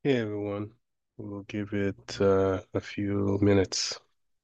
Hey everyone, we'll give it a few minutes.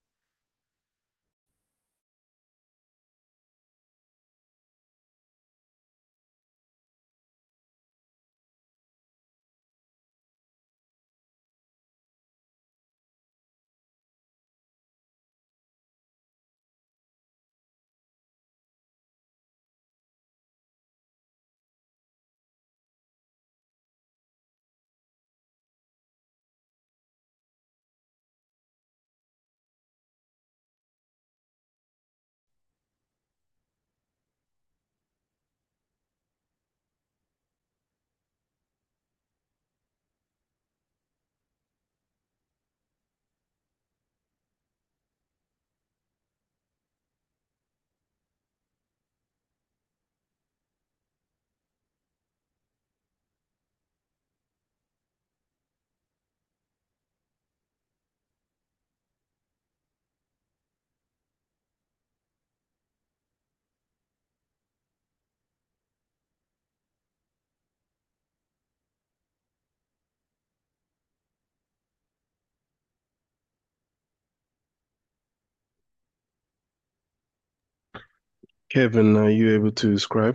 Kevin, are you able to scribe?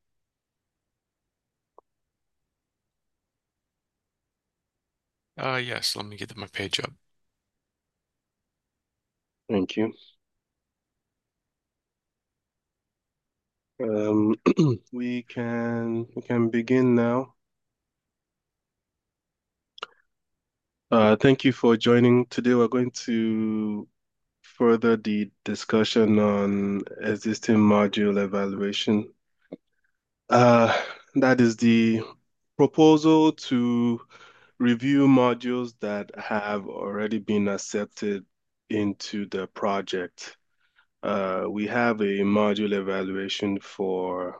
Yes, let me get my page up. Thank you. Um, we can begin now. Thank you for joining. Today we're going to further the discussion on existing module evaluation. Uh, that is the proposal to review modules that have already been accepted into the project. We have a module evaluation for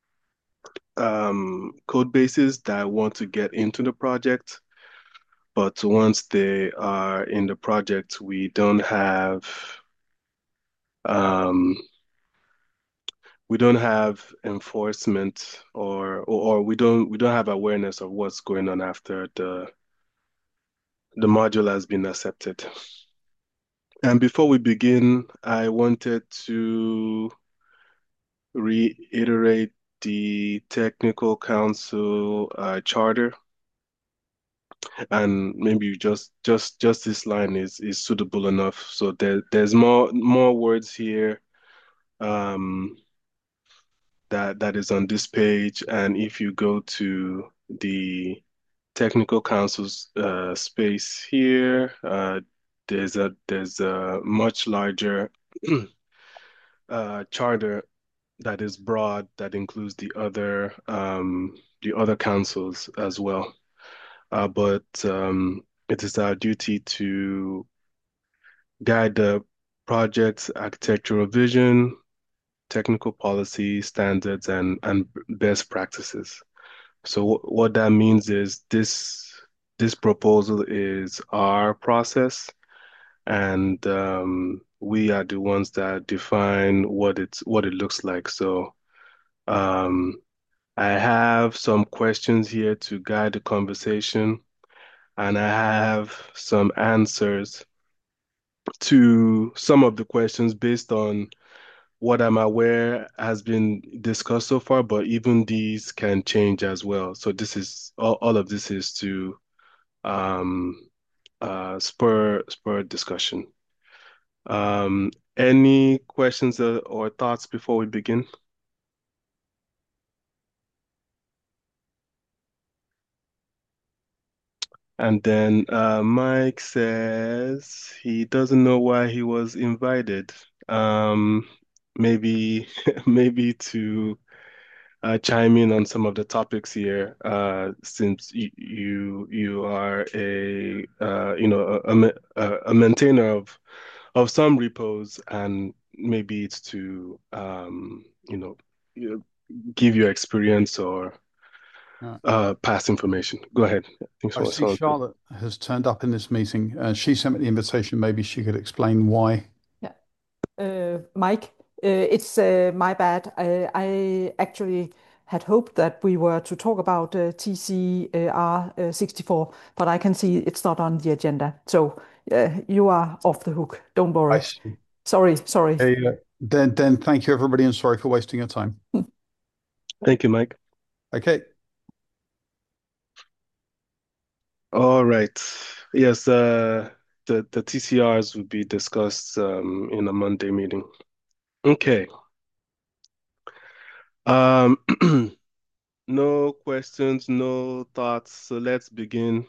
code bases that want to get into the project, but once they are in the project, um, we don't have enforcement or we don't have awareness of what's going on after the module has been accepted. And before we begin, I wanted to reiterate the technical council charter, and maybe just this line is suitable enough. So there's more words here um, that is on this page, and if you go to the technical council's space here, there's a much larger charter that is broad that includes the other councils as well. But it is our duty to guide the project's architectural vision, technical policy, standards, and best practices. So what that means is this proposal is our process, and we are the ones that define what it looks like. So um, I have some questions here to guide the conversation, and I have some answers to some of the questions based on what I'm aware has been discussed so far, but even these can change as well. So this is all of this is to um, spur discussion. Any questions or thoughts before we begin? And then Mike says he doesn't know why he was invited. Um, maybe maybe to chime in on some of the topics here, since you are a maintainer of some repos, and maybe it's to give your experience or past information. Go ahead. I think I see someone said. Charlotte has turned up in this meeting. She sent me the invitation. Maybe she could explain why. Mike, it's my bad. I actually had hoped that we were to talk about TCR 64, but I can see it's not on the agenda. So you are off the hook. Don't I worry. see. Sorry, sorry. Hey, then thank you everybody, and sorry for wasting your time. Thank you, Mike. Okay. All right. Yes, the TCRs will be discussed in a Monday meeting. Okay. Um, no questions, no thoughts. So let's begin.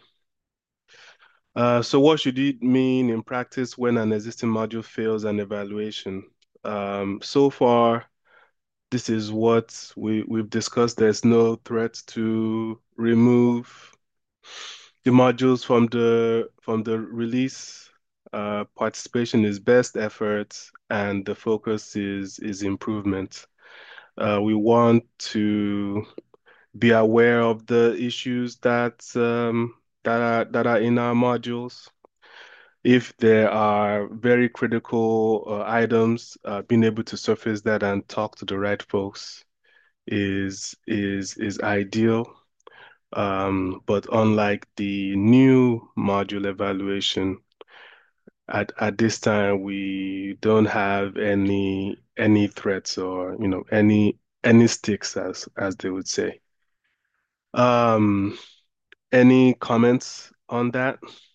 So what should it mean in practice when an existing module fails an evaluation? So far, this is what we've discussed. There's no threat to remove the modules from the release. Participation is best effort, and the focus is improvement. We want to be aware of the issues that are in our modules. If there are very critical items, being able to surface that and talk to the right folks is ideal. But unlike the new module evaluation, at this time we don't have any threats or any sticks as they would say. Um, any comments on that?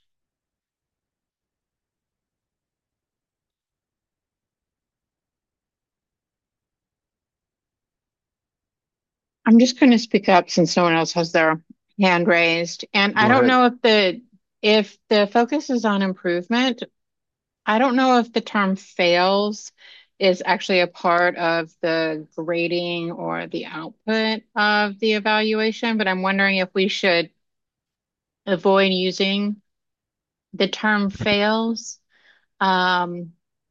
I'm just going to speak up since no one else has their hand raised. And I Go don't ahead. know if the focus is on improvement. I don't know if the term fails is actually a part of the grading or the output of the evaluation, but I'm wondering if we should avoid using the term fails um,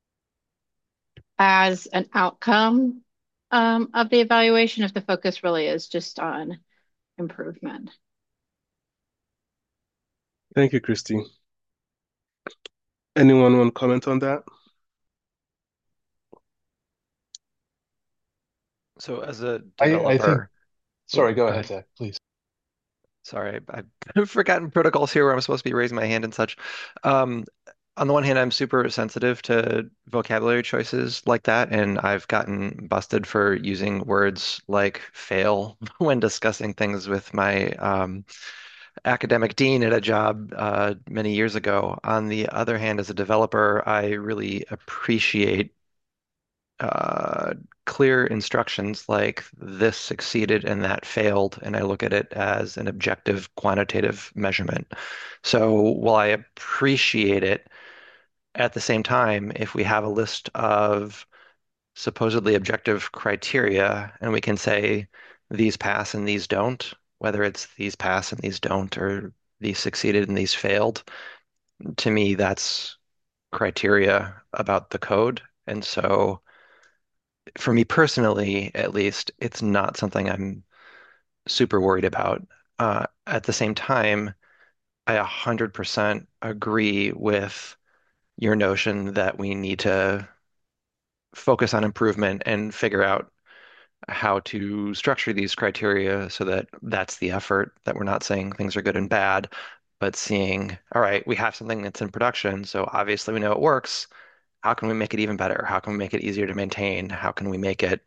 as an outcome of the evaluation if the focus really is just on improvement. Thank you, Christine. Anyone want to comment on that? So as a I think, developer, oh, sorry, go go ahead, ahead. Zach, please. Sorry, I've forgotten protocols here where I'm supposed to be raising my hand and such. Um, on the one hand, I'm super sensitive to vocabulary choices like that, and I've gotten busted for using words like fail when discussing things with my academic dean at a job many years ago. On the other hand, as a developer, I really appreciate uh, clear instructions like this succeeded and that failed, and I look at it as an objective quantitative measurement. So while I appreciate it, at the same time, if we have a list of supposedly objective criteria and we can say these pass and these don't, whether it's these pass and these don't, or these succeeded and these failed, to me, that's criteria about the code. And so for me personally, at least, it's not something I'm super worried about. At the same time, I 100% agree with your notion that we need to focus on improvement and figure out how to structure these criteria so that that's the effort, that we're not saying things are good and bad, but seeing, all right, we have something that's in production, so obviously we know it works. How can we make it even better? How can we make it easier to maintain? How can we make it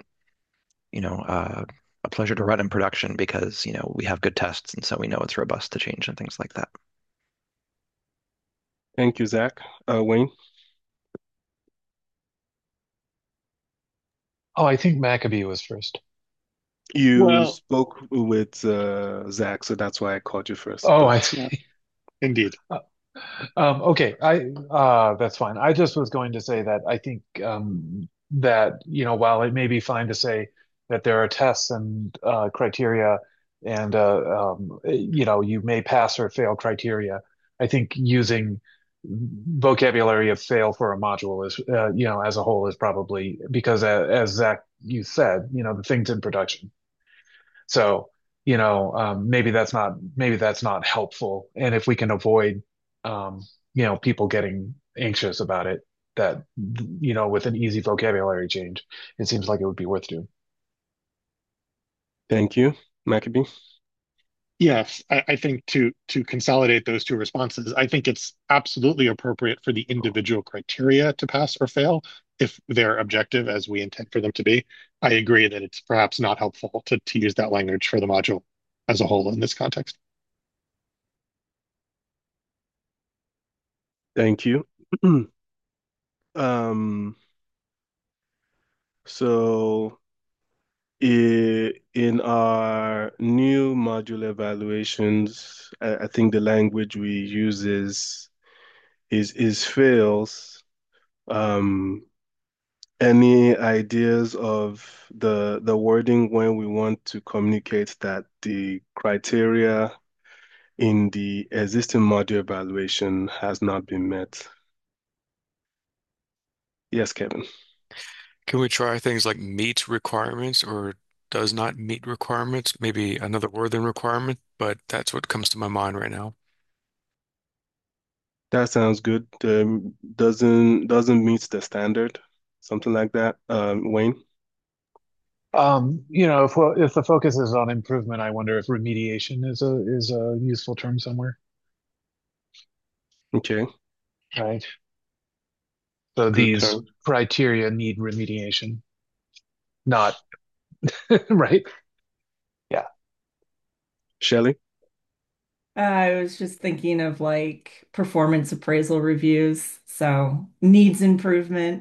a pleasure to run in production because, we have good tests and so we know it's robust to change and things like that. Thank you, Zach. Wayne, Oh, I think Maccabee was first. you Well, spoke with Zach, so that's why I called you first. Oh, But I yeah. see. Indeed. Okay, I that's fine. I just was going to say that I think that while it may be fine to say that there are tests and criteria and you may pass or fail criteria, I think using vocabulary of fail for a module is as a whole is probably because as Zach you said, the thing's in production. So, maybe that's not helpful. And if we can avoid, um, people getting anxious about it, that, with an easy vocabulary change, it seems like it would be worth doing. Thank you, Maccabee. Yes, I think to consolidate those two responses, I think it's absolutely appropriate for the individual criteria to pass or fail if they're objective as we intend for them to be. I agree that it's perhaps not helpful to use that language for the module as a whole in this context. Thank you. Um, so in our new module evaluations, I think the language we use is fails. Um, any ideas of the wording when we want to communicate that the criteria in the existing module evaluation has not been met? Yes, Kevin. Can we try things like meet requirements or does not meet requirements? Maybe another word than requirement, but that's what comes to my mind right now. That sounds good. Doesn't meet the standard, something like that. Wayne. If the focus is on improvement, I wonder if remediation is a useful term somewhere, Okay, right? So good these term. criteria need remediation, not right? Yeah. Shelley. I was just thinking of like performance appraisal reviews, so needs improvement.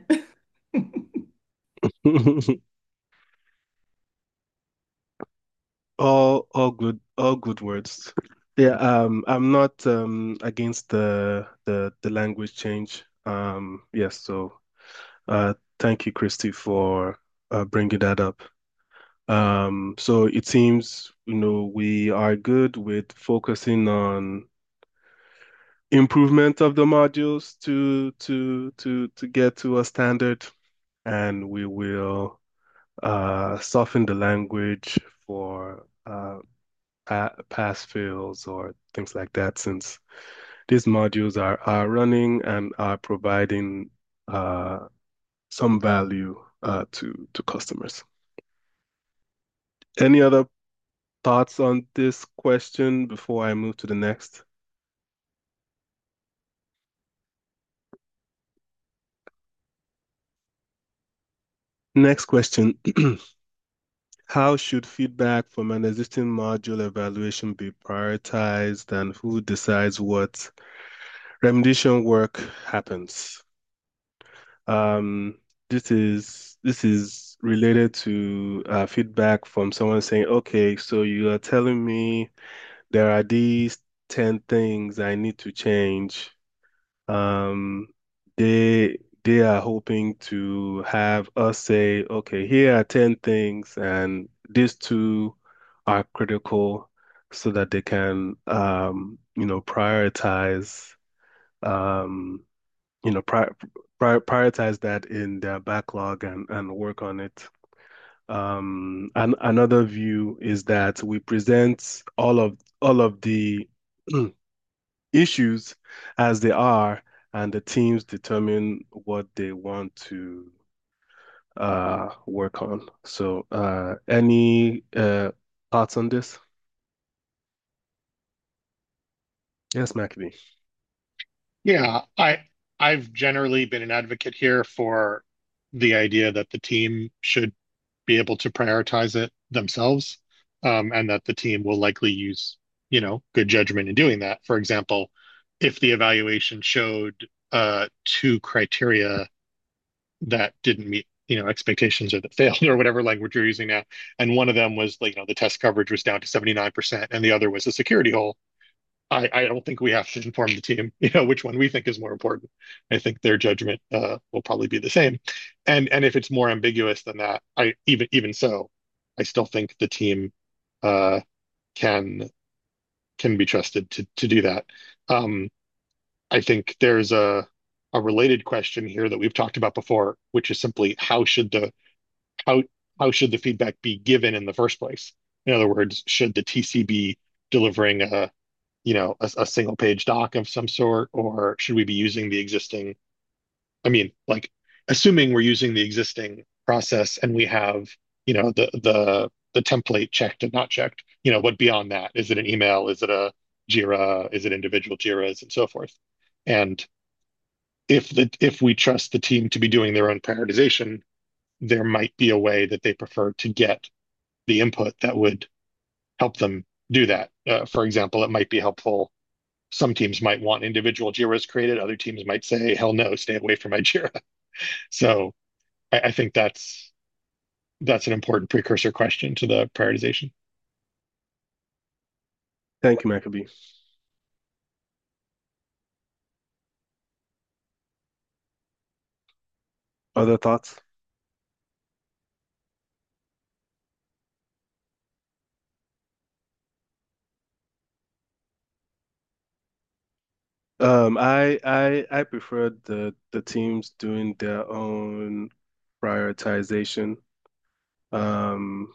All good words. Yeah, I'm not against the language change. Yes, so thank you, Christy, for bringing that up. So it seems, we are good with focusing on improvement of the modules to get to a standard, and we will soften the language for pass fails or things like that, since these modules are running and are providing uh, some value to customers. Any other thoughts on this question before I move to the next? Next question. How should feedback from an existing module evaluation be prioritized, and who decides what remediation work happens? Um, this is related to feedback from someone saying, okay, so you are telling me there are these 10 things I need to change. Um, they are hoping to have us say, okay, here are 10 things, and these two are critical so that they can prioritize um, prioritize that in their backlog and work on it. And another view is that we present all of the issues as they are, and the teams determine what they want to work on. So, any thoughts on this? Yes, Maccabee. Yeah, I've generally been an advocate here for the idea that the team should be able to prioritize it themselves, and that the team will likely use, good judgment in doing that. For example, if the evaluation showed two criteria that didn't meet, expectations or that failed or whatever language you're using now, and one of them was like, the test coverage was down to 79% and the other was a security hole. I don't think we have to inform the team, which one we think is more important. I think their judgment will probably be the same. And if it's more ambiguous than that, I even so, I still think the team uh, can can be trusted to do that. Um, I think there's a related question here that we've talked about before, which is simply how how should the feedback be given in the first place? In other words, should the TC be delivering a single page doc of some sort, or should we be using the existing? I mean, like, assuming we're using the existing process and we have, the the template checked and not checked. What beyond that? Is it an email? Is it a Jira? Is it individual Jiras and so forth? And if we trust the team to be doing their own prioritization, there might be a way that they prefer to get the input that would help them do that. For example, it might be helpful. Some teams might want individual Jiras created. Other teams might say, hell no, stay away from my Jira. So I think that's an important precursor question to the prioritization. Thank you, Maccabee. Other thoughts? I prefer the teams doing their own prioritization. Um,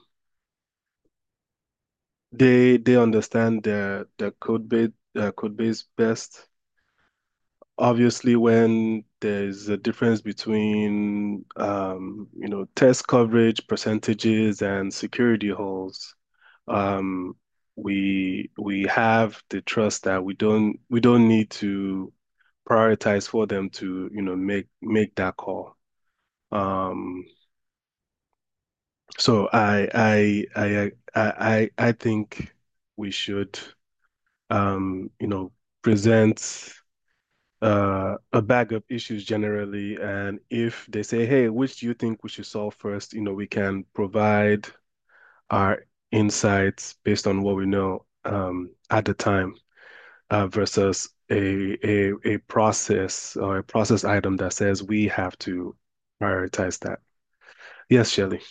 they understand their code base best. Obviously, when there's a difference between test coverage percentages and security holes, um, we have the trust that we don't need to prioritize for them to make that call. Um, so I think we should present a bag of issues generally, and if they say, hey, which do you think we should solve first, we can provide our insights based on what we know at the time versus a process or a process item that says we have to prioritize that. Yes, Shelley.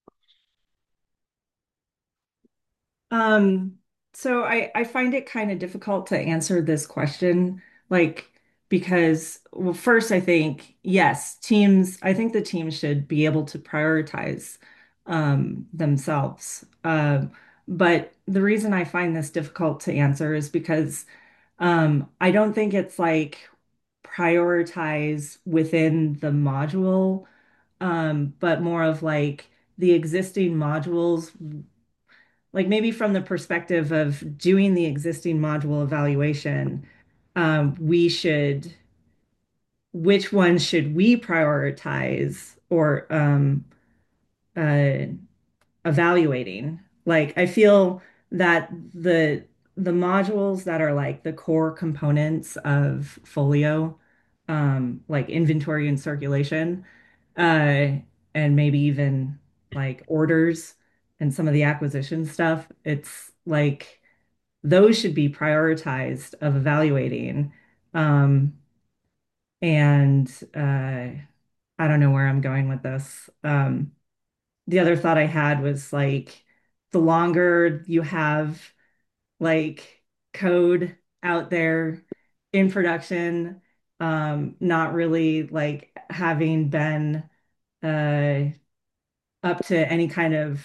Um, so I find it kind of difficult to answer this question, like, because, well, first, I think, yes, I think the teams should be able to prioritize themselves. But the reason I find this difficult to answer is because I don't think it's like prioritize within the module, but more of like the existing modules, like maybe from the perspective of doing the existing module evaluation, we should, which ones should we prioritize or uh, evaluating? Like, I feel that the modules that are like the core components of Folio, like inventory and circulation, uh, and maybe even like orders and some of the acquisition stuff, it's like those should be prioritized of evaluating. Um, and I don't know where I'm going with this. The other thought I had was like the longer you have like code out there in production, not really like having been uh, up to any kind of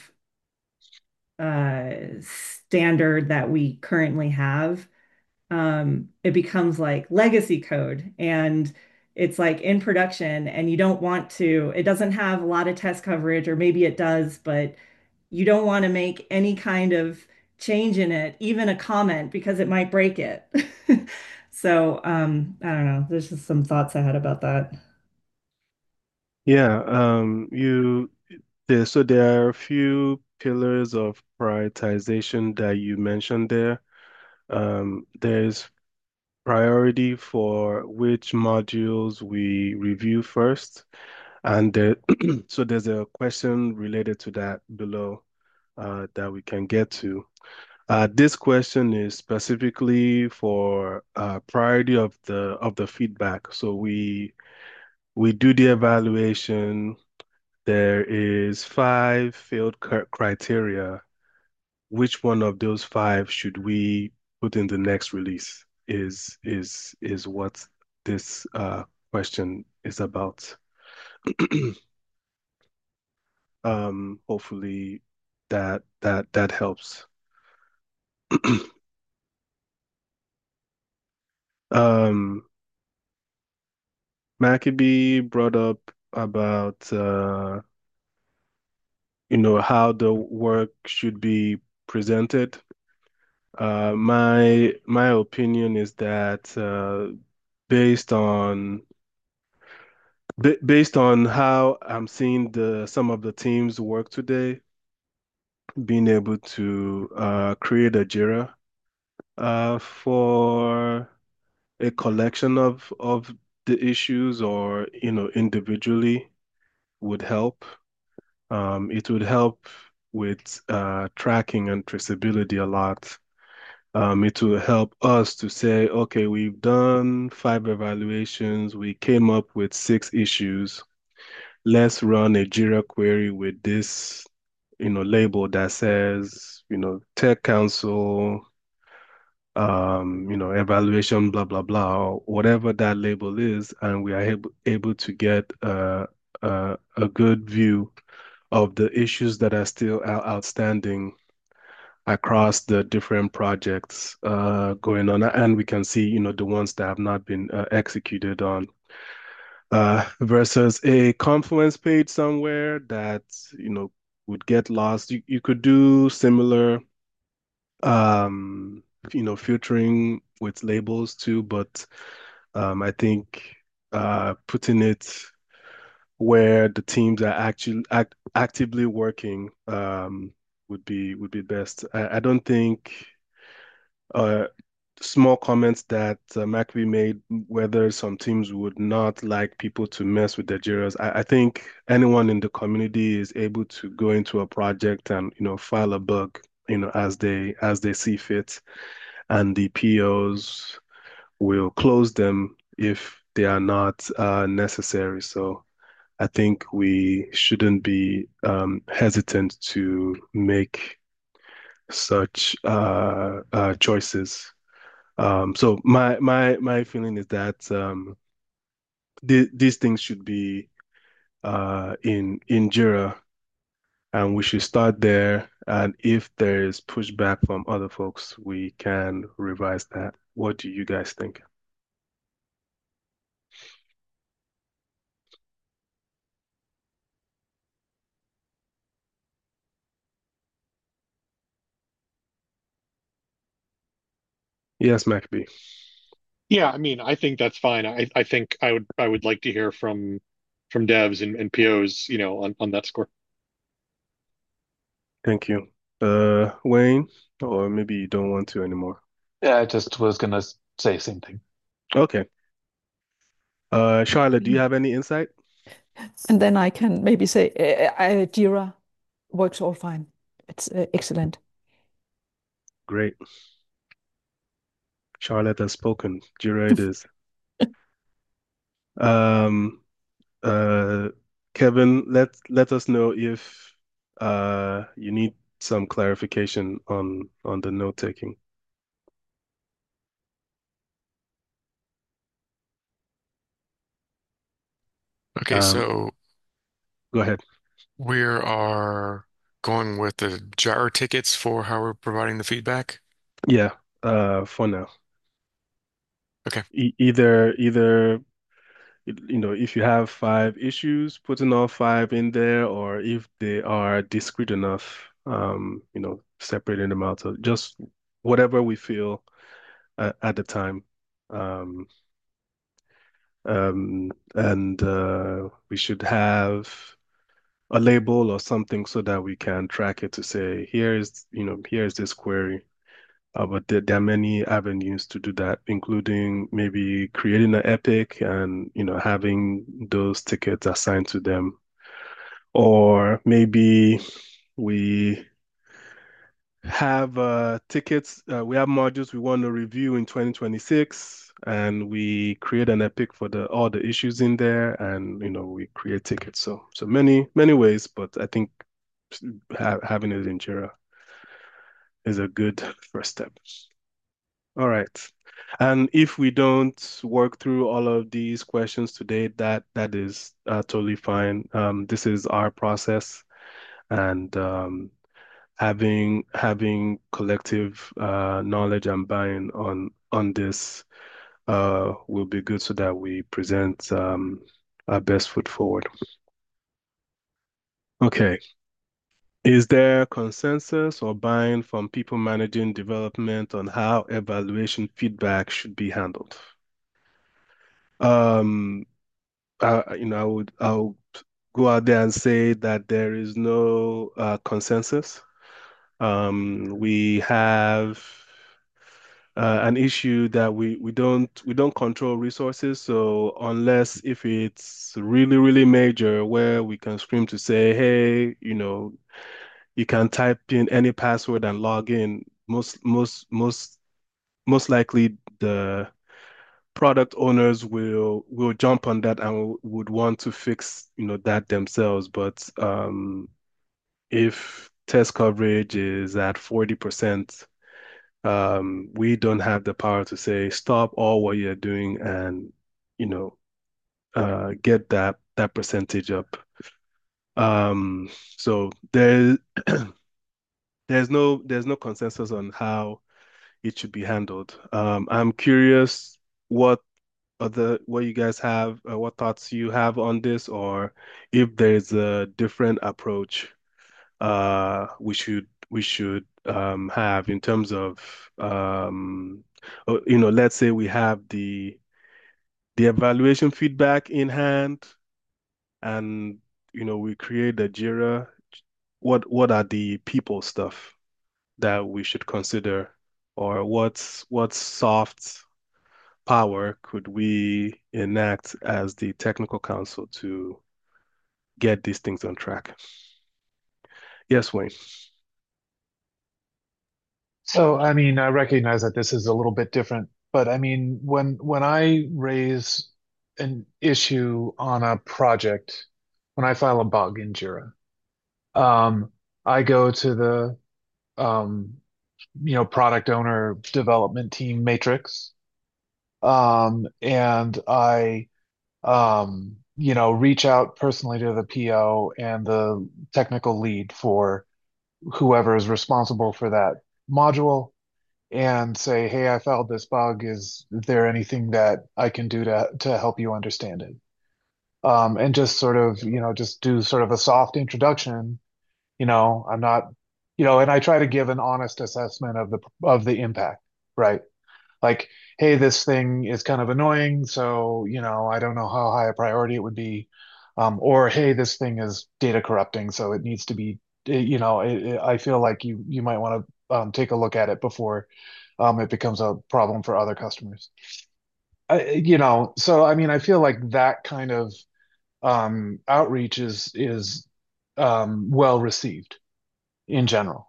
standard that we currently have, it becomes like legacy code and it's like in production and you don't want to, it doesn't have a lot of test coverage, or maybe it does, but you don't want to make any kind of change in it, even a comment, because it might break it. So, I don't know. There's just some thoughts I had about that. Yeah, so there are a few pillars of prioritization that you mentioned there. There's priority for which modules we review first. And so there's a question related to that below that we can get to. This question is specifically for priority of the feedback. So we do the evaluation. There is five field criteria. Which one of those five should we put in the next release is what this question is about. Hopefully that helps. Um, Maccabee brought up about how the work should be presented. My opinion is that based on based on how I'm seeing the some of the teams work today, being able to create a JIRA for a collection of the issues or individually would help. It would help with tracking and traceability a lot. It will help us to say, okay, we've done 5 evaluations, we came up with 6 issues. Let's run a Jira query with this, label that says, Tech Council, evaluation, blah, blah, blah, or whatever that label is, and we are able to get a good view of the issues that are still outstanding across the different projects going on, and we can see, the ones that have not been executed on, versus a Confluence page somewhere that, would get lost. You could do similar, um, filtering with labels too, but I think putting it where the teams are actually actively working would be best. I don't think uh, small comments that McAfee made, whether some teams would not like people to mess with their JIRAs. I think anyone in the community is able to go into a project and file a bug as they see fit, and the POs will close them if they are not necessary. So I think we shouldn't be hesitant to make such choices. So my feeling is that these things should be in Jira, and we should start there. And if there is pushback from other folks, we can revise that. What do you guys think? Yes, MacB. Yeah, I mean, I think that's fine. I think I would like to hear from devs and POs, on that score. Thank you. Wayne, or maybe you don't want to anymore. Yeah, I just was gonna say same thing. Okay. Charlotte, do you have any insight? And then I can maybe say Jira works all fine. It's excellent. Great. Charlotte has spoken. Jira it is. Um, uh, Kevin, let us know if you need some clarification on the note taking. Okay, so Go ahead. we are going with the jar tickets for how we're providing the feedback. Yeah, for now. Okay. Either if you have 5 issues, putting all 5 in there, or if they are discrete enough, separating them out. So just whatever we feel at the time. Um, and we should have a label or something so that we can track it to say, here's this query. But there are many avenues to do that, including maybe creating an epic and having those tickets assigned to them, or maybe we have tickets. We have modules we want to review in 2026, and we create an epic for all the issues in there, and we create tickets. So many ways, but I think having it in Jira is a good first step. All right. And if we don't work through all of these questions today, that is totally fine. This is our process, and having collective knowledge and buying on this will be good so that we present our best foot forward. Okay. Is there consensus or buy-in from people managing development on how evaluation feedback should be handled? Um, I'll go out there and say that there is no consensus. We have an issue that we don't control resources. So unless if it's really, really major where we can scream to say, hey, you can type in any password and log in, most likely the product owners will jump on that and would want to fix, that themselves. But if test coverage is at 40%, we don't have the power to say stop all what you're doing and you know get that percentage up. So there's no consensus on how it should be handled. I'm curious what what you guys have, what thoughts you have on this, or if there's a different approach we should have in terms of let's say we have the evaluation feedback in hand and we create a Jira. What are the people stuff that we should consider, or what soft power could we enact as the technical council to get these things on track? Yes, Wayne. So, I mean, I recognize that this is a little bit different, but I mean, when I raise an issue on a project, when I file a bug in Jira, um, I go to the um, product owner development team matrix, and I reach out personally to the PO and the technical lead for whoever is responsible for that module and say, hey, I found this bug. Is there anything that I can do to help you understand it? And just sort of, just do sort of a soft introduction. I'm not, and I try to give an honest assessment of the impact, right? Like, hey, this thing is kind of annoying, so, I don't know how high a priority it would be. Or, hey, this thing is data corrupting, so it needs to be, I feel like you might want to take a look at it before it becomes a problem for other customers. So I mean, I feel like that kind of outreach is well received in general.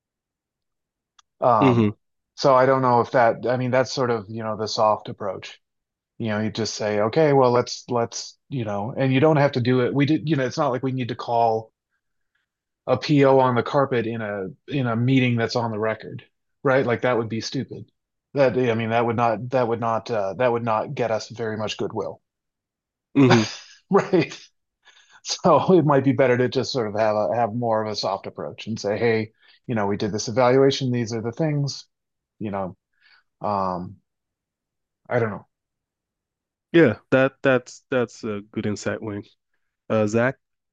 Hmm. Um, so I don't know if that, I mean, that's sort of, the soft approach. You just say, okay, well, let's, and you don't have to do it. We did, it's not like we need to call a PO on the carpet in a meeting that's on the record, right? Like that would be stupid. I mean, that would not get us very much goodwill. Hmm. Right. So it might be better to just sort of have more of a soft approach and say, hey, we did this evaluation. These are the things, you know, um, I don't know. Yeah, that's a good insight, Wayne. Zach?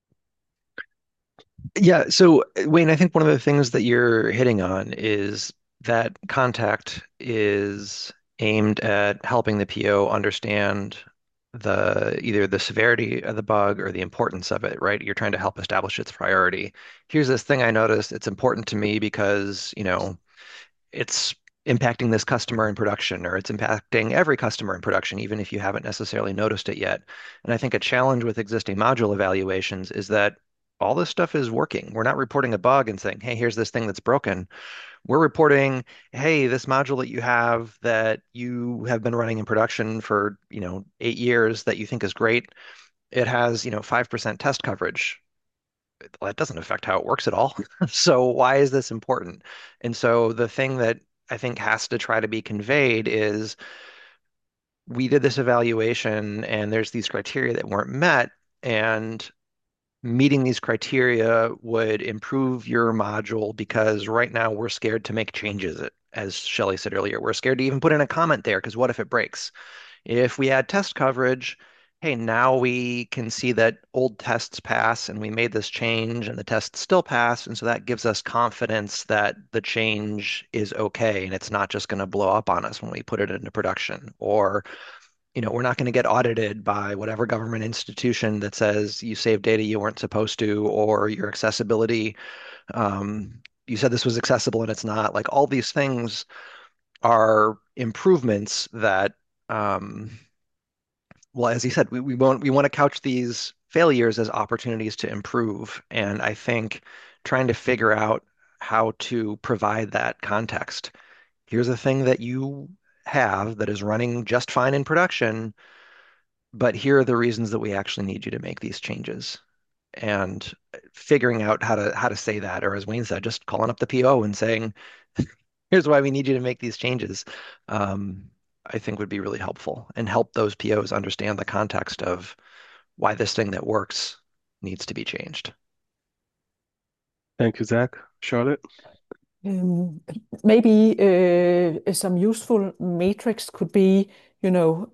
Yeah, so Wayne, I think one of the things that you're hitting on is that contact is aimed at helping the PO understand either the severity of the bug or the importance of it, right? You're trying to help establish its priority. Here's this thing I noticed. It's important to me because, it's impacting this customer in production, or it's impacting every customer in production, even if you haven't necessarily noticed it yet. And I think a challenge with existing module evaluations is that all this stuff is working. We're not reporting a bug and saying, hey, here's this thing that's broken. We're reporting, hey, this module that you have been running in production for, 8 years that you think is great, it has, 5% test coverage. Well, that doesn't affect how it works at all. So why is this important? And so the thing that I think has to try to be conveyed is we did this evaluation and there's these criteria that weren't met, and meeting these criteria would improve your module because right now we're scared to make changes. As Shelley said earlier, we're scared to even put in a comment there because what if it breaks? If we add test coverage, hey, now we can see that old tests pass and we made this change and the tests still pass. And so that gives us confidence that the change is okay and it's not just going to blow up on us when we put it into production. Or, we're not going to get audited by whatever government institution that says you saved data you weren't supposed to, or your accessibility, you said this was accessible and it's not. Like all these things are improvements that, um, well, as you said, we want to couch these failures as opportunities to improve. And I think trying to figure out how to provide that context. Here's a thing that you have that is running just fine in production, but here are the reasons that we actually need you to make these changes. And figuring out how to say that, or as Wayne said, just calling up the PO and saying, here's why we need you to make these changes, I think would be really helpful and help those POs understand the context of why this thing that works needs to be changed. Thank you, Zach. Charlotte? Um, Maybe some useful matrix could be, you know,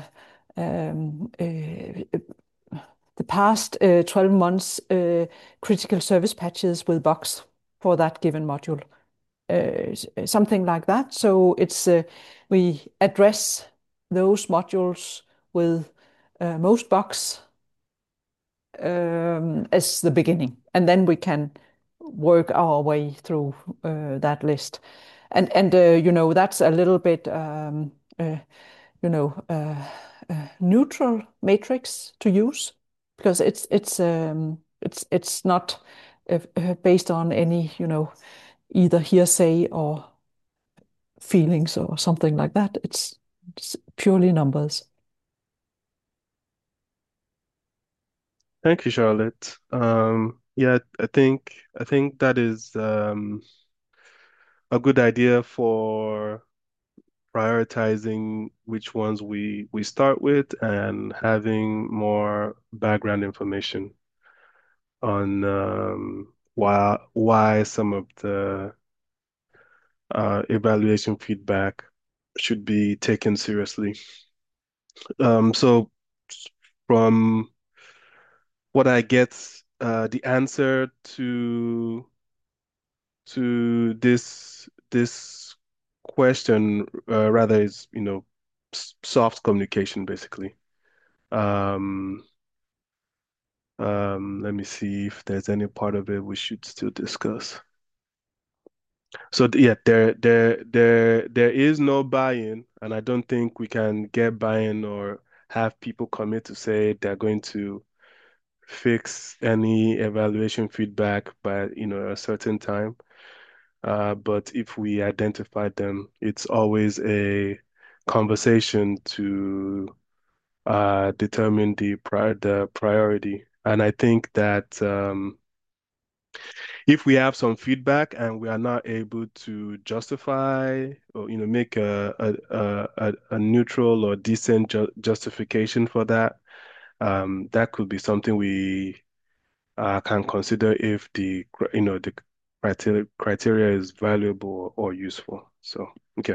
the past 12 months critical service patches with bugs for that given module, something like that. So we address those modules with most bugs as the beginning, and then we can work our way through that list. And that's a little bit you know uh, neutral matrix to use because it's not based on any either hearsay or feelings or something like that. It's purely numbers. Thank you, Charlotte. Yeah, I think that is a good idea for prioritizing which ones we start with and having more background information on why some of the evaluation feedback should be taken seriously. So from what I get, the answer to this question rather is, soft communication basically. Um, let me see if there's any part of it we should still discuss. So yeah, there is no buy-in, and I don't think we can get buy-in or have people commit to say they're going to fix any evaluation feedback by, a certain time. But if we identify them, it's always a conversation to determine the priority. And I think that if we have some feedback and we are not able to justify or make a neutral or decent justification for that, that could be something we can consider if the criteria is valuable or useful. So okay,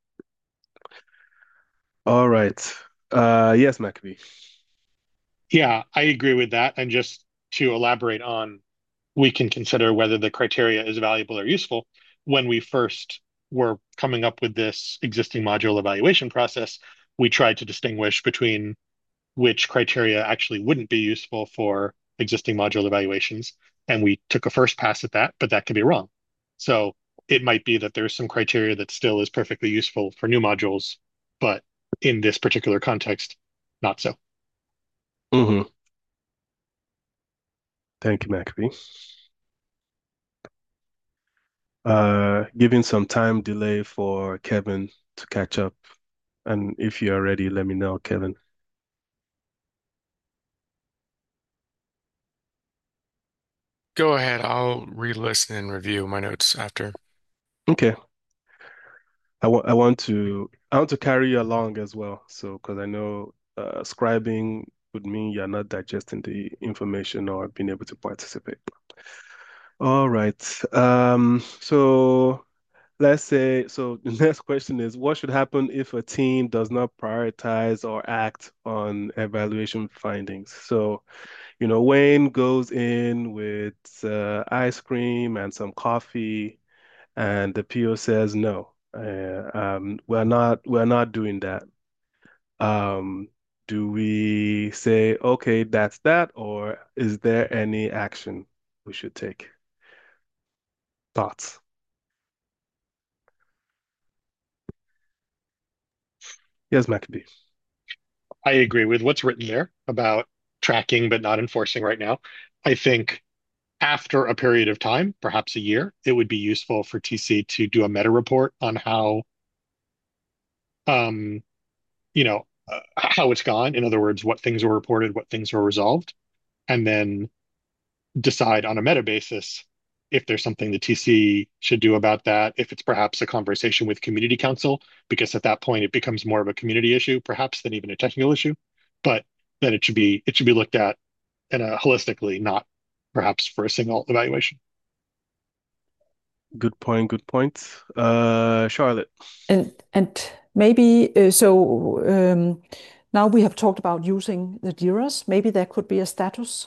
all right. Yes, Maccabee. Yeah, I agree with that. And just to elaborate on, we can consider whether the criteria is valuable or useful. When we first were coming up with this existing module evaluation process, we tried to distinguish between which criteria actually wouldn't be useful for existing module evaluations. And we took a first pass at that, but that could be wrong. So it might be that there's some criteria that still is perfectly useful for new modules, but in this particular context, not so. Hmm. Thank you, Maccabee. Giving some time delay for Kevin to catch up. And if you are ready, let me know, Kevin. Go ahead. I'll re-listen and review my notes after. Okay. I want to carry you along as well. So, because I know scribing would mean you're not digesting the information or being able to participate. All right. So let's say, so the next question is, what should happen if a team does not prioritize or act on evaluation findings? So, Wayne goes in with ice cream and some coffee, and the PO says no. We're not doing that. Um, do we say, okay, that's that, or is there any action we should take? Thoughts? Yes, Maccabee. I agree with what's written there about tracking but not enforcing right now. I think after a period of time, perhaps a year, it would be useful for TC to do a meta report on um, how it's gone. In other words, what things were reported, what things were resolved, and then decide on a meta basis if there's something the TC should do about that, if it's perhaps a conversation with community council, because at that point it becomes more of a community issue, perhaps than even a technical issue. But then it should be looked at in a holistically, not perhaps for a single evaluation. Good point, good point. Charlotte. And maybe now we have talked about using the JIRAs. Maybe there could be a status,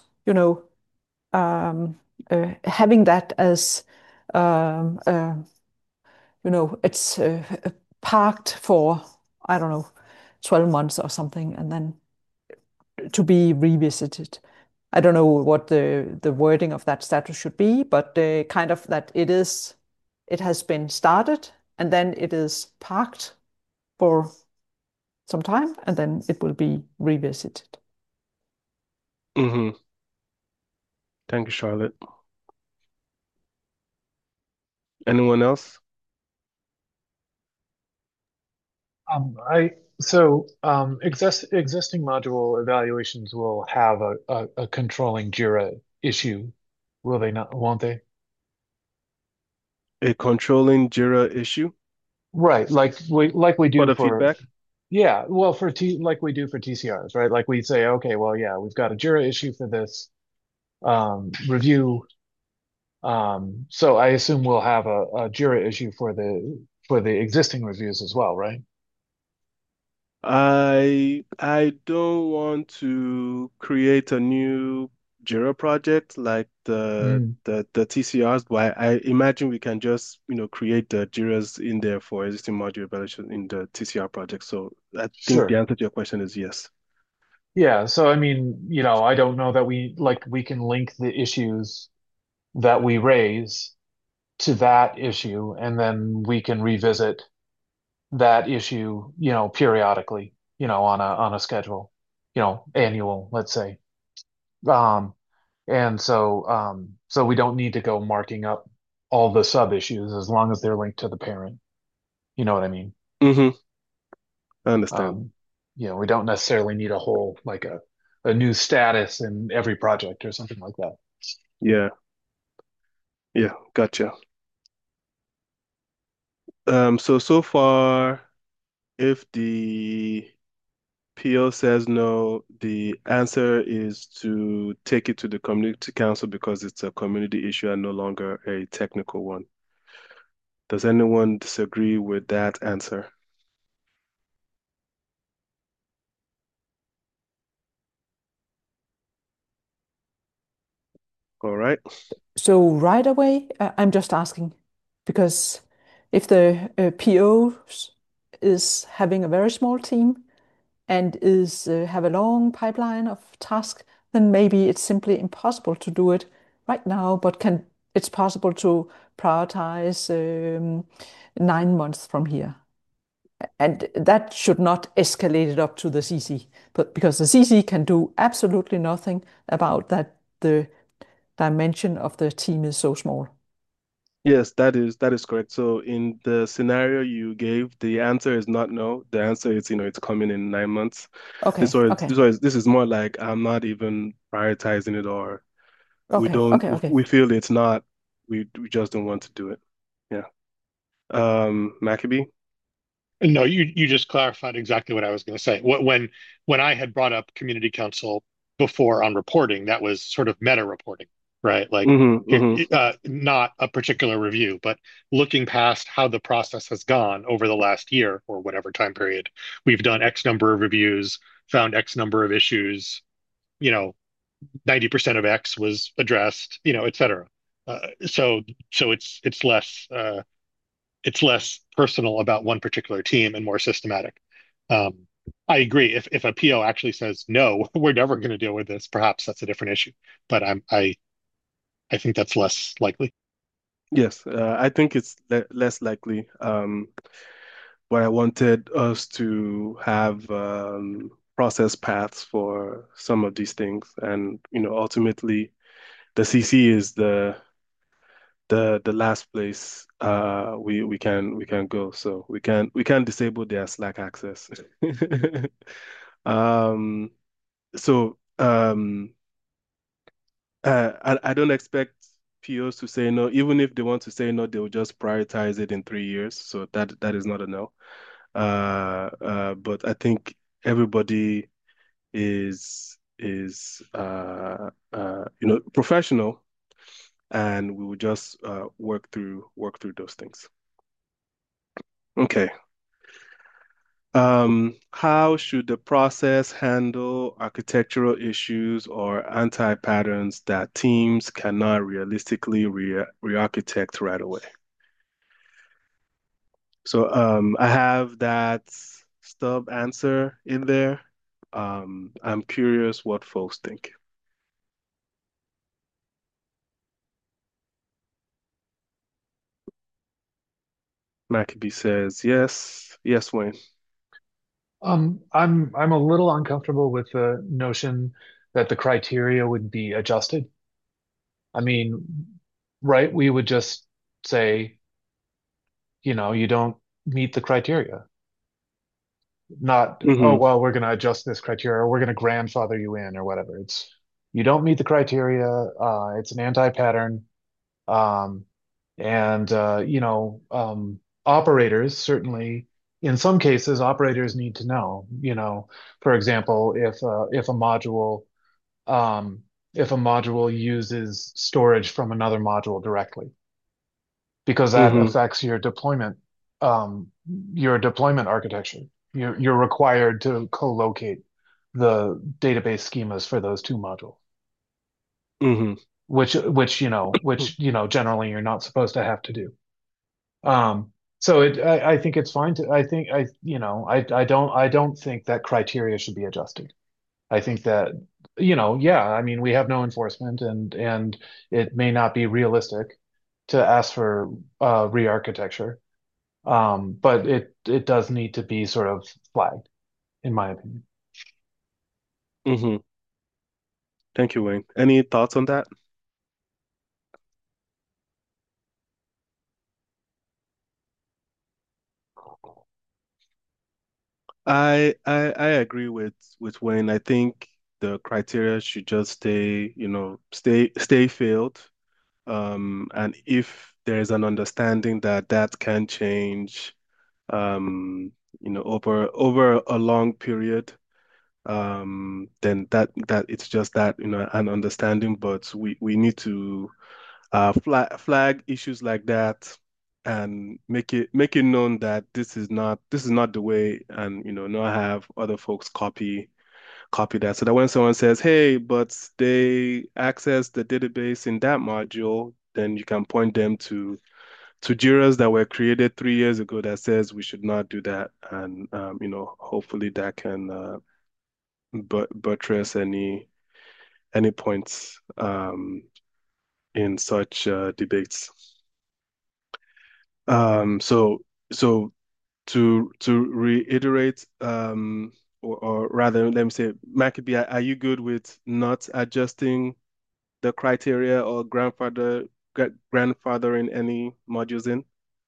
having that as um, uh, it's parked for, I don't know, 12 months or something, and then to be revisited. I don't know what the wording of that status should be, but kind of that it has been started and then it is parked for some time and then it will be revisited. Mm-hmm. Thank you, Charlotte. Anyone else? I so existing module evaluations will have a controlling JIRA issue, will they not? Won't they? A controlling JIRA issue Right, like we for do the for feedback? yeah, well for T like we do for TCRs, right? Like we say, okay, well yeah, we've got a JIRA issue for this review. So I assume we'll have a JIRA issue for the existing reviews as well, right? I don't want to create a new Jira project like the Mm, the the TCRs, but I imagine we can just, create the Jiras in there for existing module evaluation in the TCR project. So I think the sure. answer to your question is yes. Yeah, so I mean, I don't know that we can link the issues that we raise to that issue, and then we can revisit that issue, periodically, on a schedule, annual, let's say. Um, and so we don't need to go marking up all the sub issues as long as they're linked to the parent. You know what I mean? Mm-hmm. I understand. Um, we don't necessarily need a whole like a new status in every project or something like that. Yeah, yeah, gotcha. So far, if the PO says no, the answer is to take it to the community council because it's a community issue and no longer a technical one. Does anyone disagree with that answer? All right. So right away, I'm just asking because if the PO is having a very small team and is have a long pipeline of tasks, then maybe it's simply impossible to do it right now, but it's possible to prioritize 9 months from here. And that should not escalate it up to the CC, but because the CC can do absolutely nothing about that the dimension of the team is so small. Yes, that is correct. So in the scenario you gave, the answer is not no. The answer is, it's coming in 9 months. This Okay, was okay, this was this is more like I'm not even prioritizing it, or we okay, don't okay, okay. we feel it's not, we just don't want to do it. Yeah. Maccabee? No, you just clarified exactly what I was going to say. When I had brought up community council before on reporting, that was sort of meta reporting. right? Like here, Mm-hmm. not a particular review, but looking past how the process has gone over the last year or whatever time period, we've done X number of reviews, found X number of issues, you know, 90% of X was addressed, et cetera. So it's less personal about one particular team and more systematic. Um, I agree. If a PO actually says no, we're never going to deal with this, perhaps that's a different issue. But I think that's less likely. Yes, I think it's less likely. But I wanted us to have process paths for some of these things, and ultimately, the CC is the last place we can go. So we can disable their Slack access. Um, so I don't expect POs to say no. Even if they want to say no, they will just prioritize it in 3 years. So that is not a no. But I think everybody is professional, and we will just work through those things. Okay. How should the process handle architectural issues or anti-patterns that teams cannot realistically re-architect right away? So I have that stub answer in there. I'm curious what folks think. Maccabee says yes. Yes, Wayne. I'm a little uncomfortable with the notion that the criteria would be adjusted. I mean, right, we would just say, you don't meet the criteria. Not, oh, Mm-hmm. well, we're going to adjust this criteria or we're going to grandfather you in or whatever. It's you don't meet the criteria. It's an anti-pattern. Um, and operators certainly, in some cases, operators need to know. For example, um, if a module uses storage from another module directly, because that Mm-hmm. affects um, your deployment architecture. You're required to co-locate the database schemas for those two modules, Mm-hmm. which generally you're not supposed to have to do. So I think it's fine to, I think I don't think that criteria should be adjusted. I think that, yeah, I mean, we have no enforcement and it may not be realistic to ask for re-architecture. But it does need to be sort of flagged, in my opinion. Mm-hmm. Thank you, Wayne. Any thoughts on that? I agree with Wayne. I think the criteria should just stay failed. And if there's an understanding that that can change, over a long period, then that it's just that, an understanding. But we need to flag issues like that and make it known that this is not the way, and not have other folks copy that, so that when someone says, hey, but they access the database in that module, then you can point them to JIRAs that were created 3 years ago that says we should not do that, and hopefully that can buttress any points in such debates. So to reiterate, or rather, let me say, Maccabee, are you good with not adjusting the criteria or grandfathering any modules in?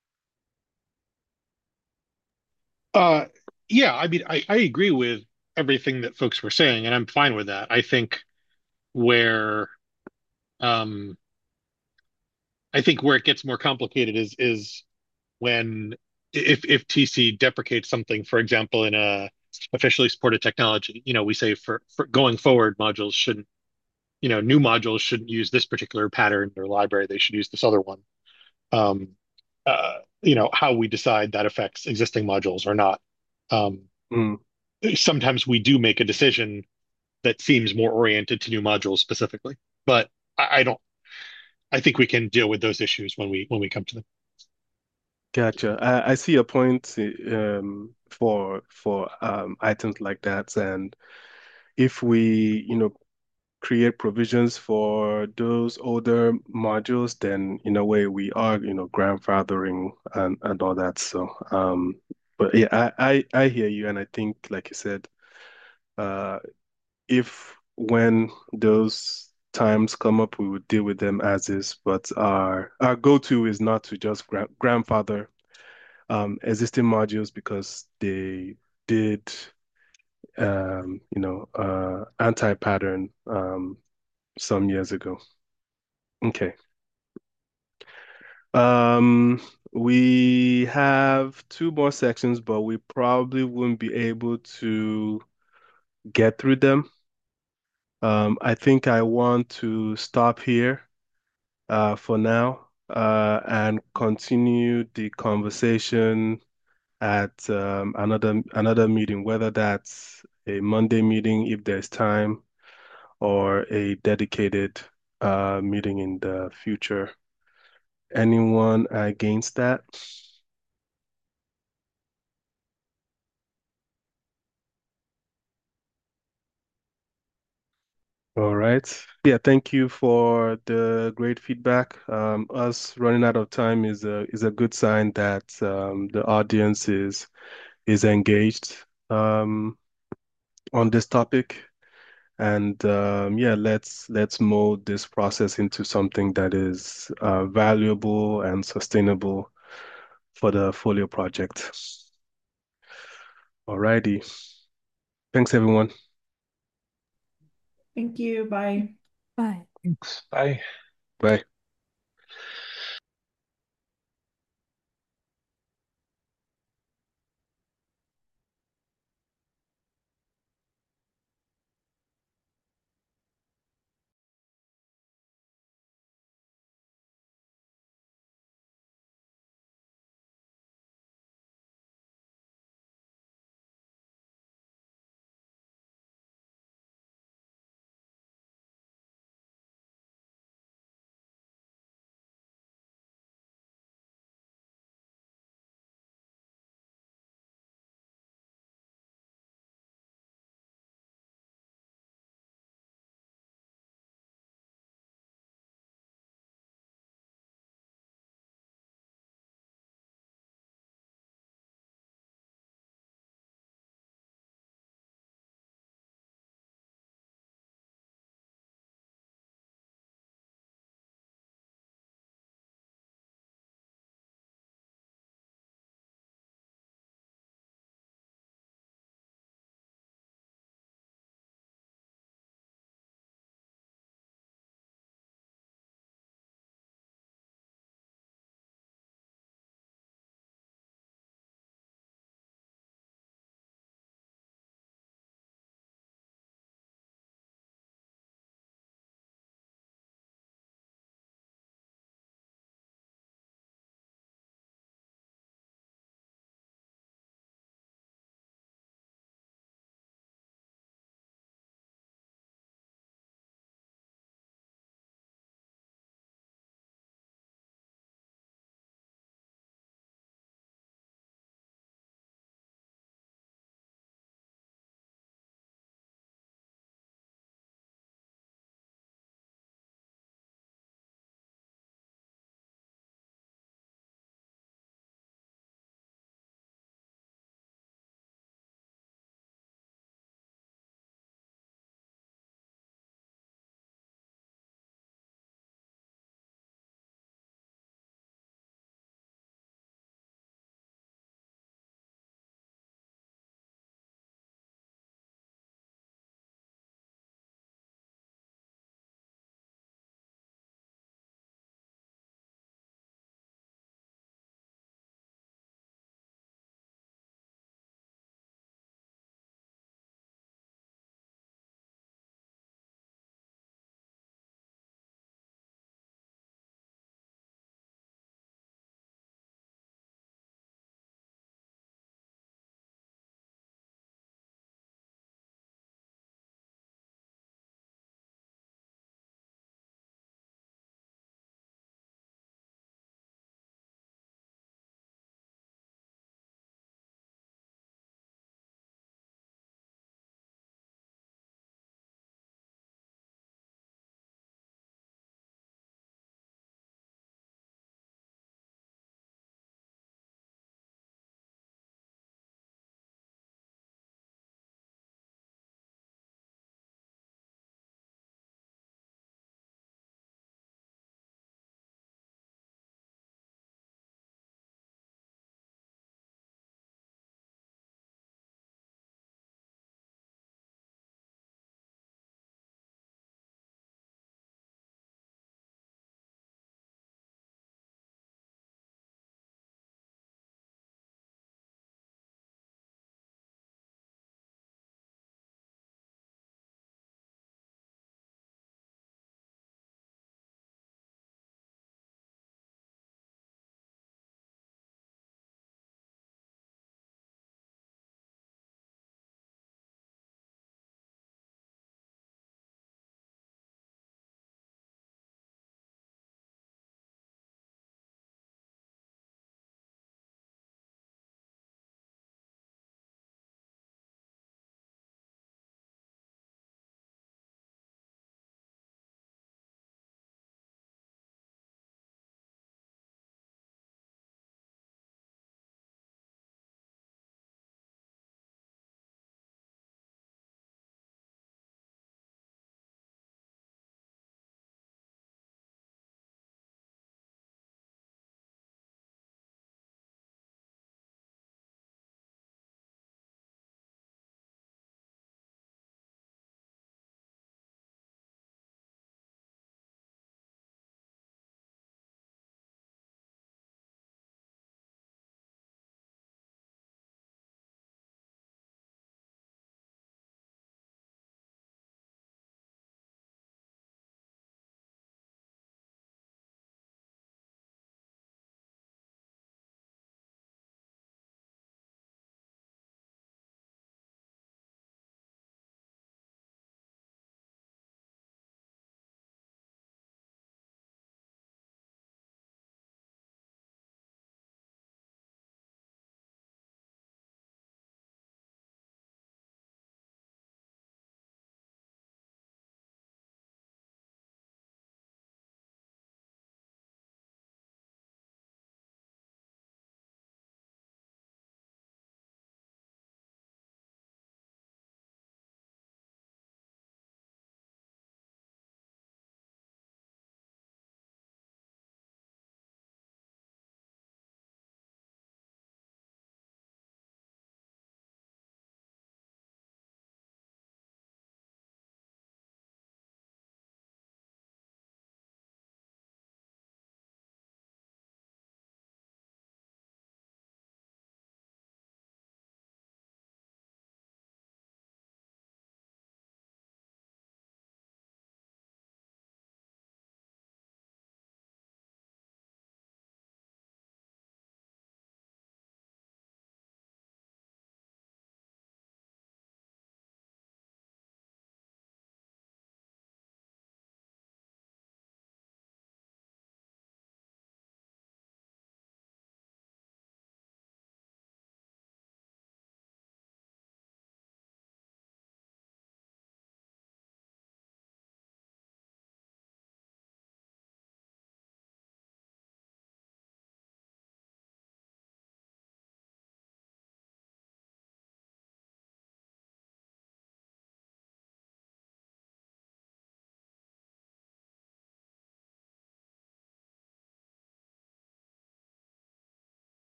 Uh, yeah, I mean, I agree with everything that folks were saying, and I'm fine with that. Where um, I think where it gets more complicated is when if TC deprecates something, for example, in a officially supported technology, we say for going forward, modules shouldn't new modules shouldn't use this particular pattern in their library. They should use this other one. Um, how we decide that affects existing modules or not. Um, Mm. Sometimes we do make a decision that seems more oriented to new modules specifically, but I don't. I think we can deal with those issues when we come to them. Gotcha. I see a point for items like that, and if we, create provisions for those older modules, then in a way we are, grandfathering and all that. So, but yeah, I hear you, and I think, like you said, uh, if when those times come up, we would deal with them as is. But our go-to is not to just grandfather existing modules because they did anti-pattern some years ago. Okay. Um, we have two more sections, but we probably wouldn't be able to get through them. I think I want to stop here for now and continue the conversation at another meeting, whether that's a Monday meeting if there's time, or a dedicated meeting in the future. Anyone against that? All right. Yeah, thank you for the great feedback. Us running out of time is a good sign that the audience is engaged on this topic. And yeah, let's mold this process into something that is valuable and sustainable for the Folio project. Alrighty. Thanks, everyone. Thank you. Bye. Bye. Thanks. Bye. Bye.